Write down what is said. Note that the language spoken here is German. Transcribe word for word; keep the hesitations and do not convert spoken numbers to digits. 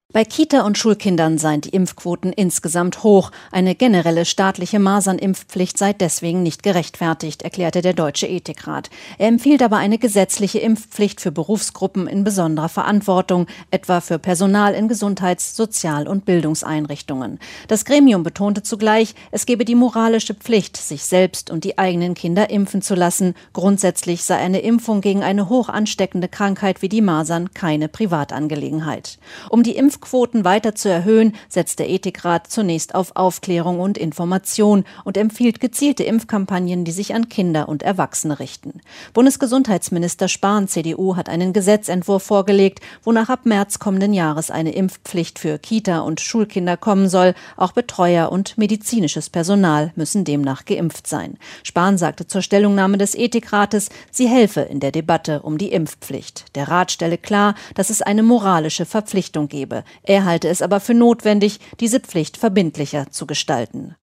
Bei Kita- und Schulkindern seien die Impfquoten insgesamt hoch. Eine generelle staatliche Masernimpfpflicht sei deswegen nicht gerechtfertigt, erklärte der Deutsche Ethikrat. Er empfiehlt aber eine gesetzliche Impfpflicht für Berufsgruppen in besonderer Verantwortung, etwa für Personal in Gesundheits-, Sozial- und Bildungseinrichtungen. Das Gremium betonte zugleich, es gebe die moralische Pflicht, sich selbst und die eigenen Kinder impfen zu lassen. Grundsätzlich sei eine Impfung gegen eine hoch ansteckende Krankheit wie die Masern keine Privatangelegenheit. Um die Impf Quoten weiter zu erhöhen, setzt der Ethikrat zunächst auf Aufklärung und Information und empfiehlt gezielte Impfkampagnen, die sich an Kinder und Erwachsene richten. Bundesgesundheitsminister Spahn, C D U, hat einen Gesetzentwurf vorgelegt, wonach ab März kommenden Jahres eine Impfpflicht für Kita- und Schulkinder kommen soll. Auch Betreuer und medizinisches Personal müssen demnach geimpft sein. Spahn sagte zur Stellungnahme des Ethikrates, sie helfe in der Debatte um die Impfpflicht. Der Rat stelle klar, dass es eine moralische Verpflichtung gebe. Er halte es aber für notwendig, diese Pflicht verbindlicher zu gestalten.